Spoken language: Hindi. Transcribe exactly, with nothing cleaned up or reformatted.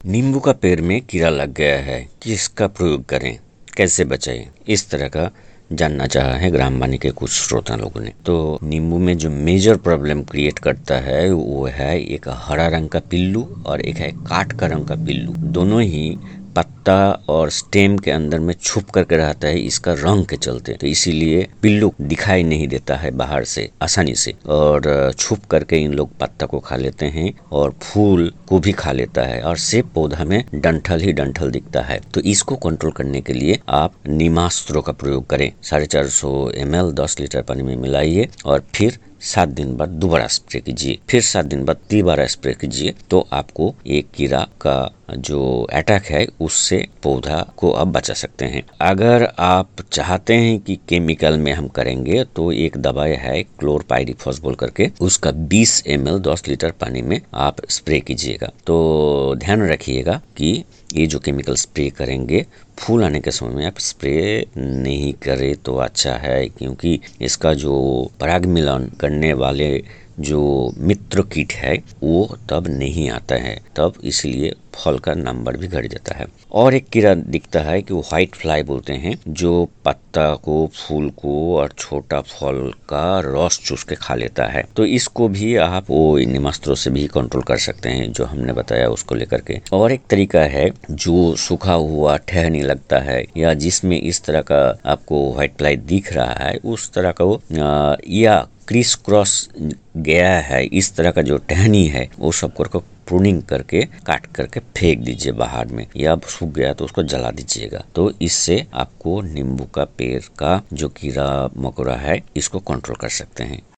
नींबू का पेड़ में कीड़ा लग गया है, किसका प्रयोग करें, कैसे बचाएं, इस तरह का जानना चाहा है ग्रामवाणी के कुछ श्रोता लोगों ने। तो नींबू में जो मेजर प्रॉब्लम क्रिएट करता है वो है एक हरा रंग का पिल्लू और एक है काठ का रंग का पिल्लू। दोनों ही पत्ता और स्टेम के अंदर में छुप करके रहता है इसका रंग के चलते। तो इसीलिए पिल्लू दिखाई नहीं देता है बाहर से आसानी से, और छुप करके इन लोग पत्ता को खा लेते हैं और फूल को भी खा लेता है और सेब पौधा में डंठल ही डंठल दिखता है। तो इसको कंट्रोल करने के लिए आप नीमास्त्रों का प्रयोग करें। साढ़े चार सौ एम एल दस लीटर पानी में मिलाइए और फिर सात दिन बाद दोबारा स्प्रे कीजिए, फिर सात दिन बाद तीबारा स्प्रे कीजिए। तो आपको एक कीड़ा का जो अटैक है उससे पौधा को आप बचा सकते हैं। अगर आप चाहते हैं कि केमिकल में हम करेंगे तो एक दवाई है क्लोरपाइरिफॉस बोल करके, उसका बीस एम एल दस लीटर पानी में आप स्प्रे कीजिएगा। तो ध्यान रखिएगा कि ये जो केमिकल स्प्रे करेंगे फूल आने के समय में आप स्प्रे नहीं करें तो अच्छा है, क्योंकि इसका जो पराग मिलन करने वाले जो मित्र कीट है वो तब नहीं आता है, तब इसलिए फल का नंबर भी घट जाता है। और एक कीड़ा दिखता है कि वो व्हाइट फ्लाई बोलते हैं, जो पत्ता को, फूल को और छोटा फल का रस चूस के खा लेता है। तो इसको भी आप वो नीमास्त्रों से भी कंट्रोल कर सकते हैं जो हमने बताया उसको लेकर के। और एक तरीका है जो सूखा हुआ टहनी लगता है या जिसमें इस तरह का आपको व्हाइट फ्लाई दिख रहा है, उस तरह का वो आ, या क्रिस क्रॉस गया है इस तरह का जो टहनी है वो सब को प्रूनिंग करके काट करके फेंक दीजिए बाहर में, या सूख गया तो उसको जला दीजिएगा। तो इससे आपको नींबू का पेड़ का जो कीड़ा मकोड़ा है इसको कंट्रोल कर सकते हैं।